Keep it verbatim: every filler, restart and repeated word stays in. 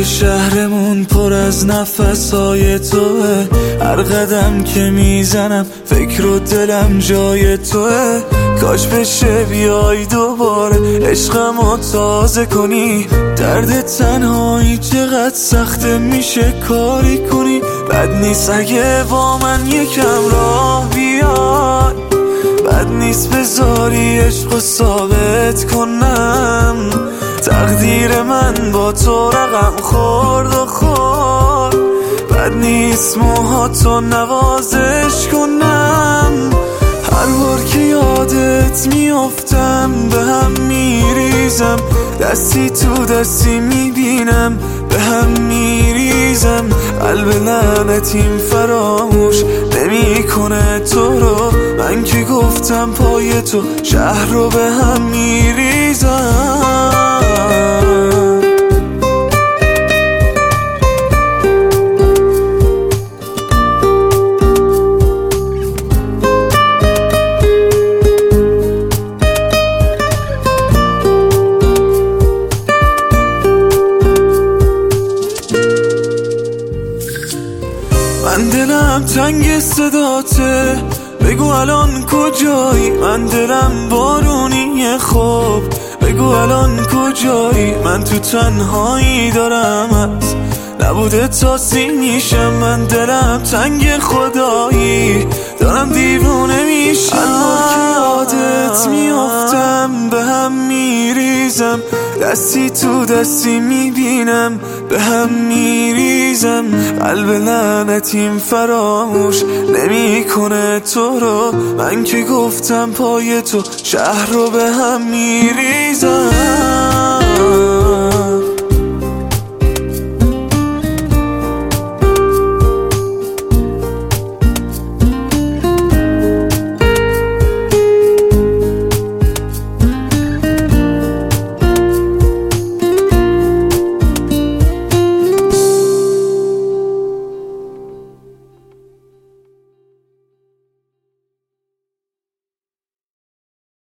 که شهرمون پر از نفسای توه، هر قدم که میزنم فکر و دلم جای توه. کاش بشه بیای دوباره عشقمو تازه کنی، درد تنهایی چقدر سخته میشه کاری کنی. بد نیست اگه با من یکم راه بیای، بد نیست بذاری عشقو ثابت کنم. تقدیر من با تو رقم خورد و خورد، بد نیست موهاتو نوازش کنم. هر بار که یادت میافتم به هم میریزم، دستی تو دستی میبینم به هم میریزم. قلب لعنتیم فراموش نمیکنه تو رو، من که گفتم پای تو شهر رو به هم میریزم. من دلم تنگ صداته، بگو الان کجایی؟ من دلم بارونیه خوب، بگو الان کجایی؟ من تو تنهایی دارم از نبوده تاسی میشم. من دلم تنگ خدایی دارم دیوونه میشم. هر که یادت میافتم به هم میریزم، دستی تو دستی میبینم به هم میریزم. قلب لعنتیم فراموش نمیکنه تو رو، من که گفتم پای تو شهر رو به هم میریزم.